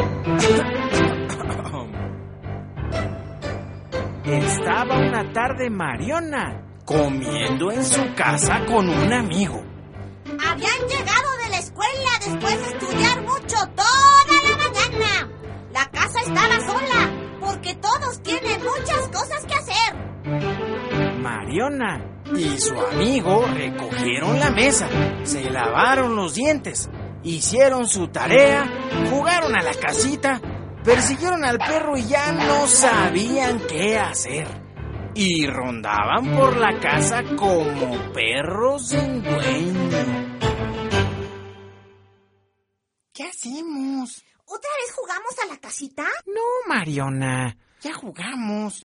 Estaba una tarde Mariona comiendo en su casa con un amigo. Habían llegado de la escuela después de estudiar mucho toda la mañana. La casa estaba sola porque todos tienen muchas cosas que hacer. Mariona y su amigo recogieron la mesa, se lavaron los dientes, hicieron su tarea, jugaron a la casita, persiguieron al perro y ya no sabían qué hacer. Y rondaban por la casa como perros sin dueño. ¿Qué hacemos? ¿Otra vez jugamos a la casita? No, Mariona, ya jugamos.